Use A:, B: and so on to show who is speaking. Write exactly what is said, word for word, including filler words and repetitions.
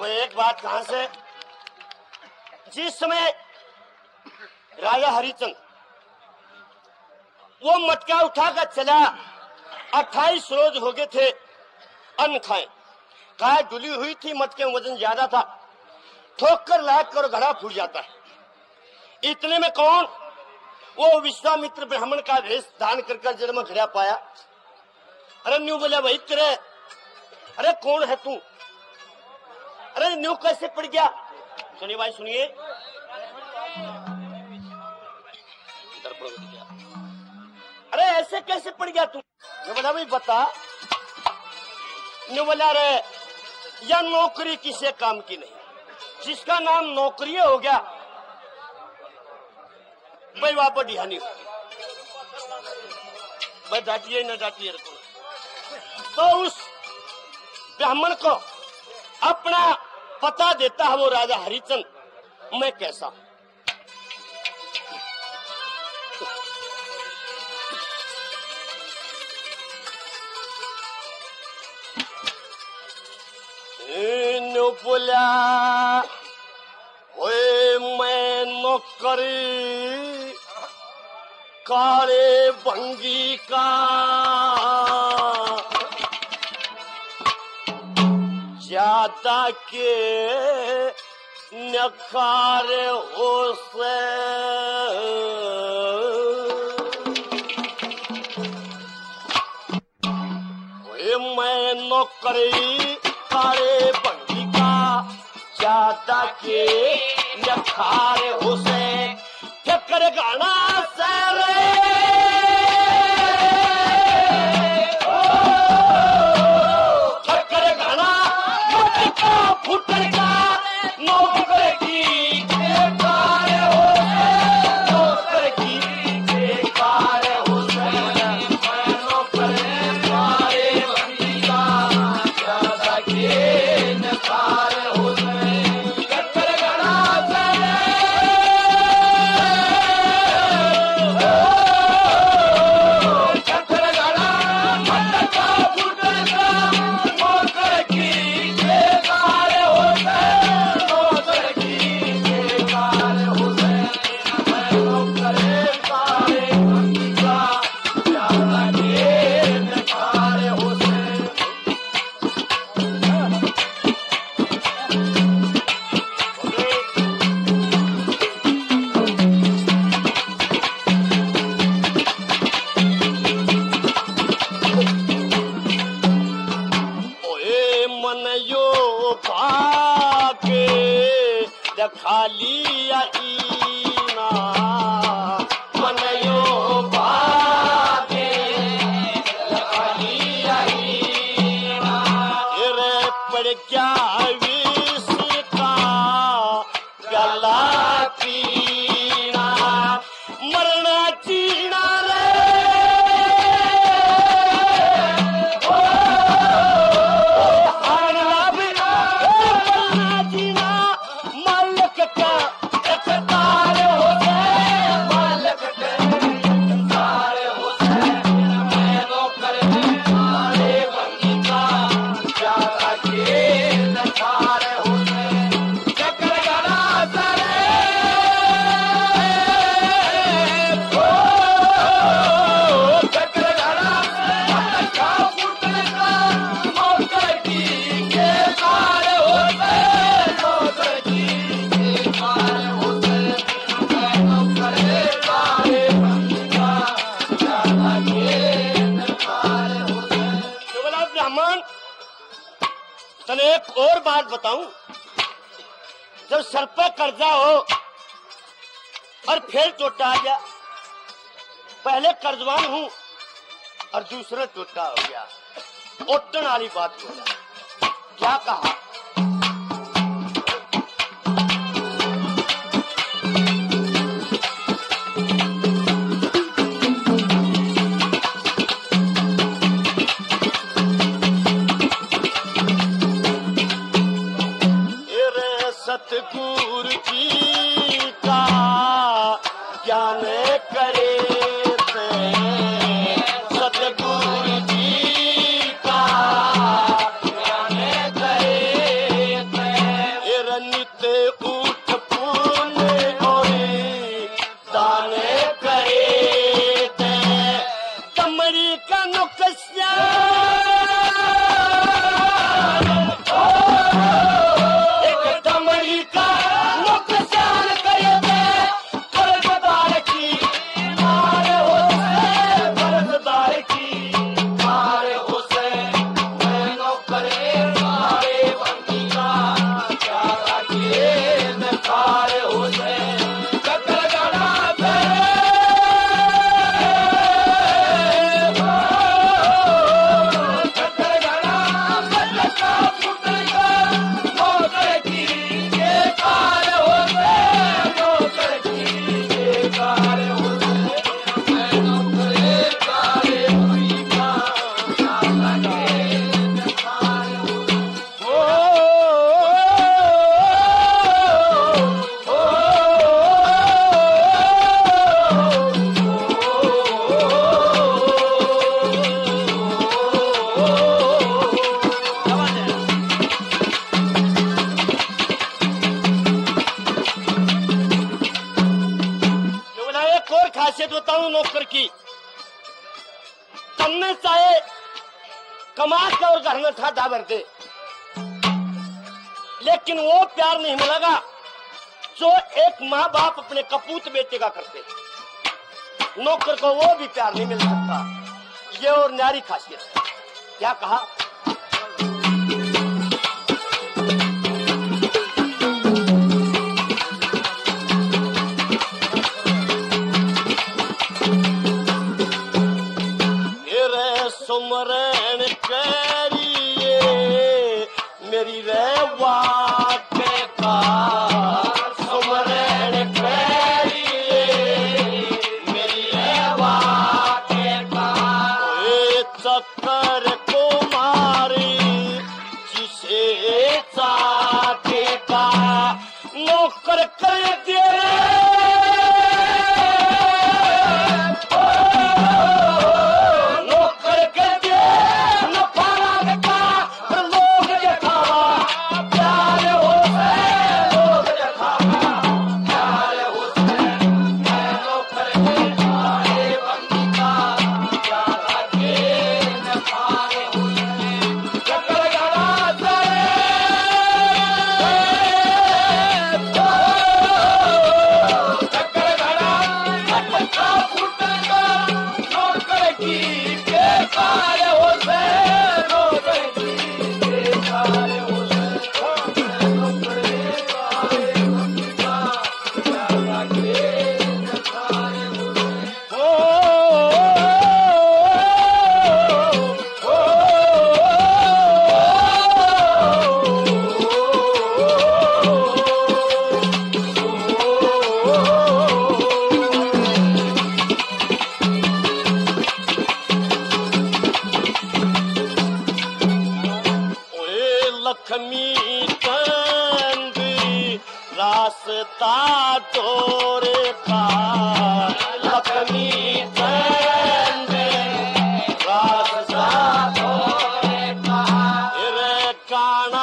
A: एक बात कहां से, जिस समय राजा हरिचंद वो मटका उठाकर चला, अट्ठाईस रोज हो गए थे अन्न खाए, गाय डुली हुई थी, मटके में वजन ज्यादा था, ठोक कर लाद कर घड़ा फूट जाता है। इतने में कौन, वो विश्वामित्र ब्राह्मण का वेश धारण कर कर जन्म घड़ा पाया। अरे न्यू बोला वही तेरे, अरे कौन है तू, अरे न्यू कैसे पड़ गया। सुनिए भाई सुनिए, अरे ऐसे कैसे पड़ गया तू। न्यू बोला भाई बता। न्यू बोला रे यह नौकरी किसी काम की नहीं, जिसका नाम नौकरी हो गया भाई वहां पर ढिहानी होगी, भाई डांटिए न डांटिए। तो उस ब्राह्मण को अपना पता देता है वो राजा हरिचंद, मैं कैसा। बोला ओए मैं नौकरी काले भंगी का, ज्यादा के नकार हो से, मैं नौकरी काले भंगी का, ज्यादा के नकार हो से, चक्कर गाना सारे चक्कर गाना मटका फुटन का, नौकर की बेकार हो से, नौकर की बेकार हो से, नौकर काले भंगी का, ज्यादा के नकार हो से, चक्कर गाना खाली आईना मन यो बागे, खाली आईना रे पड़ क्या विष का प्याला पीना, मरना जीना रे हारना भी मरना जीना, एक और बात बताऊं, जब सर पर कर्जा हो और फिर टोटा आ गया, पहले कर्जवान हूं और दूसरा टोटा हो गया, ओटन वाली बात हो गया। क्या कहा, सतगुरु जी का ज्ञान करे थे, सतगुरु जी का ज्ञान करे खासियत बताऊं नौकर की, कम में चाहे कमा के और घर में ठा भर दे, लेकिन वो प्यार नहीं मिलेगा जो एक माँ बाप अपने कपूत बेटे का करते। नौकर को वो भी प्यार नहीं मिल सकता। ये और न्यारी खासियत है। क्या कहा? सुमरन करिए मेरी रेवा के का, सुमरन करिए मेरी रेवा के का, चक्कर को मारी जिसे चाके का, नौकर कर दे लक्ष्मी चंद रास्ता तोरे का, लक्ष्मी चंद रास्ता तोरे का, रे काना